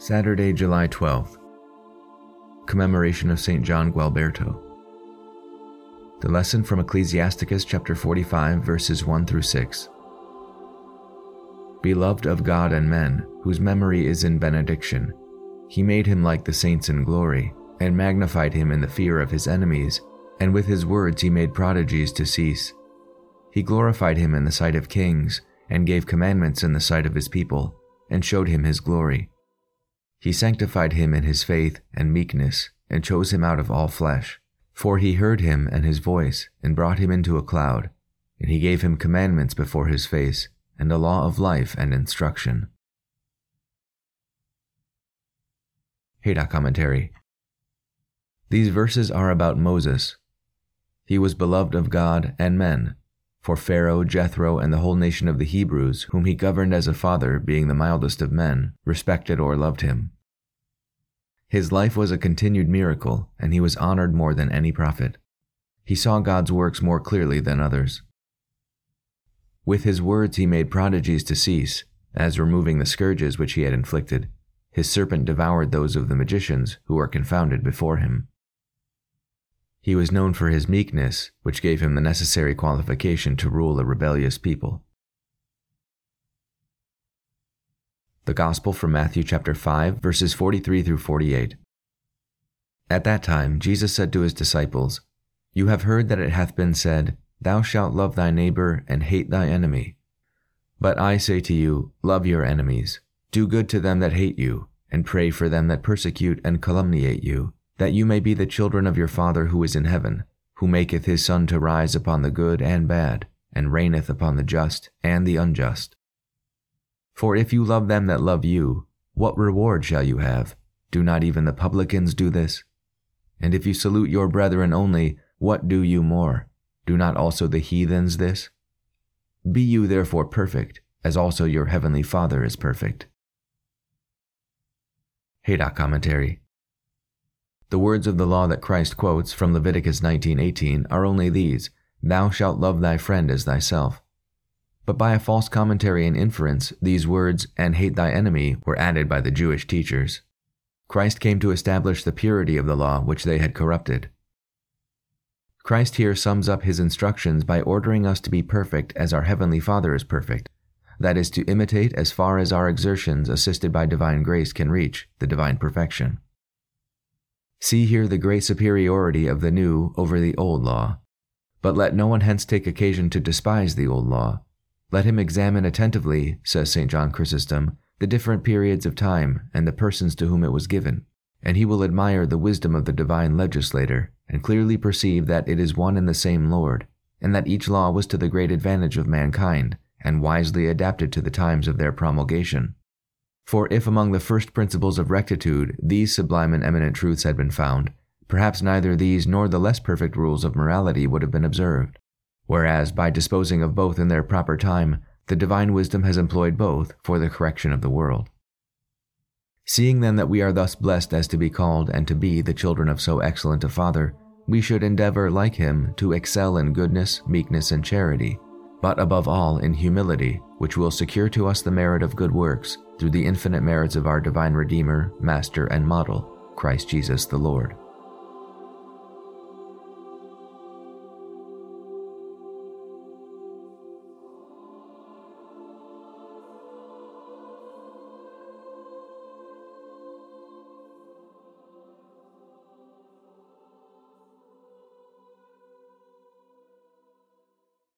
Saturday, July 12th. Commemoration of St. John Gualberto. The lesson from Ecclesiasticus chapter 45, verses 1 through 6. Beloved of God and men, whose memory is in benediction, he made him like the saints in glory, and magnified him in the fear of his enemies, and with his words he made prodigies to cease. He glorified him in the sight of kings, and gave commandments in the sight of his people, and showed him his glory. He sanctified him in his faith and meekness, and chose him out of all flesh. For he heard him and his voice, and brought him into a cloud, and he gave him commandments before his face, and a law of life and instruction. Haydock Commentary. These verses are about Moses. He was beloved of God and men, for Pharaoh, Jethro, and the whole nation of the Hebrews, whom he governed as a father, being the mildest of men, respected or loved him. His life was a continued miracle, and he was honored more than any prophet. He saw God's works more clearly than others. With his words he made prodigies to cease, as removing the scourges which he had inflicted. His serpent devoured those of the magicians who were confounded before him. He was known for his meekness, which gave him the necessary qualification to rule a rebellious people. The Gospel from Matthew chapter 5, verses 43 through 48. At that time Jesus said to his disciples, "You have heard that it hath been said, Thou shalt love thy neighbor and hate thy enemy. But I say to you, love your enemies, do good to them that hate you, and pray for them that persecute and calumniate you, that you may be the children of your Father who is in heaven, who maketh his sun to rise upon the good and bad, and reigneth upon the just and the unjust. For if you love them that love you, what reward shall you have? Do not even the publicans do this? And if you salute your brethren only, what do you more? Do not also the heathens this? Be you therefore perfect, as also your heavenly Father is perfect." Haydock Commentary. The words of the law that Christ quotes from Leviticus 19:18 are only these, "Thou shalt love thy friend as thyself." But by a false commentary and inference, these words, "and hate thy enemy," were added by the Jewish teachers. Christ came to establish the purity of the law which they had corrupted. Christ here sums up his instructions by ordering us to be perfect as our Heavenly Father is perfect, that is, to imitate as far as our exertions assisted by divine grace can reach the divine perfection. See here the great superiority of the new over the old law. But let no one hence take occasion to despise the old law. Let him examine attentively, says St. John Chrysostom, the different periods of time and the persons to whom it was given, and he will admire the wisdom of the divine legislator, and clearly perceive that it is one and the same Lord, and that each law was to the great advantage of mankind, and wisely adapted to the times of their promulgation. For if among the first principles of rectitude these sublime and eminent truths had been found, perhaps neither these nor the less perfect rules of morality would have been observed. Whereas, by disposing of both in their proper time, the divine wisdom has employed both for the correction of the world. Seeing then that we are thus blessed as to be called and to be the children of so excellent a Father, we should endeavor, like him, to excel in goodness, meekness, and charity, but above all in humility, which will secure to us the merit of good works, through the infinite merits of our divine Redeemer, Master, and Model, Christ Jesus the Lord.